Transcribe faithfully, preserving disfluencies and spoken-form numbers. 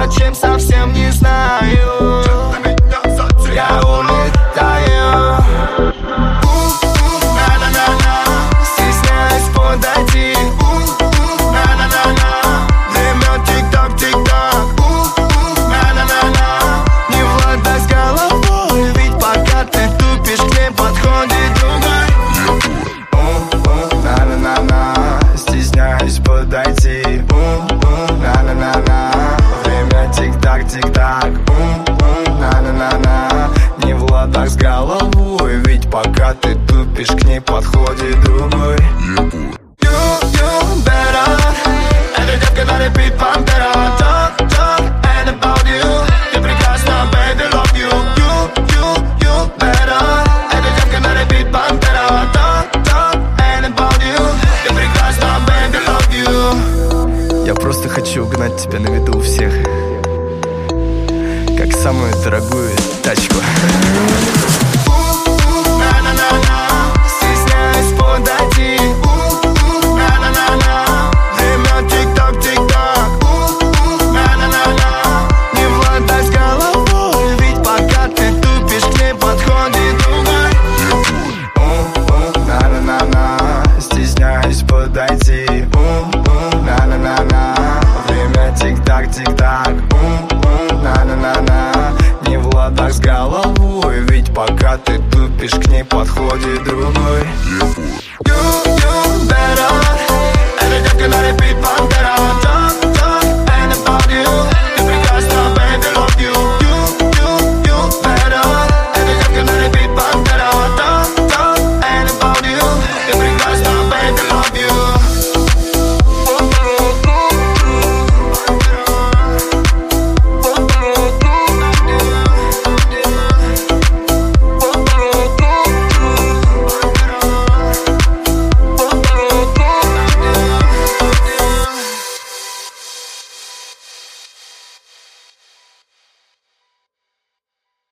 зачем, совсем не знаю. Я улетаю. На-на-на-на, стесняюсь подойти. На-на-на-на, время тик-так, тик-так. На-на-на-на, не влада с головой, ведь пока ты тупишь, к ней подходит другой. На-на-на-на, стесняюсь подойти. На-на-на-на, время тик-так, тик-так. На-на-на-на, не в ладах с головой, ведь пока ты тупишь, к ней подходит другой. You, you better. Эта девка на repeat пантера. Talk, talk, and about you. Ты прекрасна, baby, love you. You, you, you better. Эта девка на repeat пантера. Talk, talk, and about you. Ты прекрасна, baby, love you. Я просто хочу угнать тебя на виду у всех, как самую дорогую тачку. На-на-на-на, стесняюсь подойти. На-на-на-на, время тик-так, тик-так. На-на-на-на, не в ладах с головой, ведь пока ты тупишь, к ней подходит другой. На-на-на-на, стесняюсь подойти. На-на-на-на, время тик-так, тик-так. На-на-на-на, не в ладах с головой, ведь пока ты тупишь, к ней подходит другой. You, you better. Эта девка на repeat.